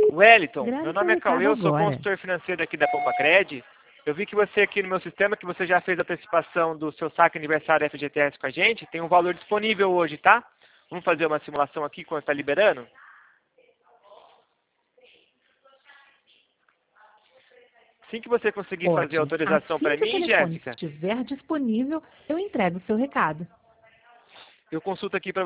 Wellington, Grave meu nome é seu Cauê, eu recado sou agora. consultor financeiro aqui da Pompacred. Eu vi que você aqui no meu sistema, que você já fez a antecipação do seu saque aniversário FGTS com a gente. Tem um valor disponível hoje, tá? Vamos fazer uma simulação aqui quando está liberando? Assim que você conseguir fazer a Ótimo. autorização Assim para que o mim, telefone Jéssica, estiver disponível, eu entrego o seu recado. eu consulto aqui para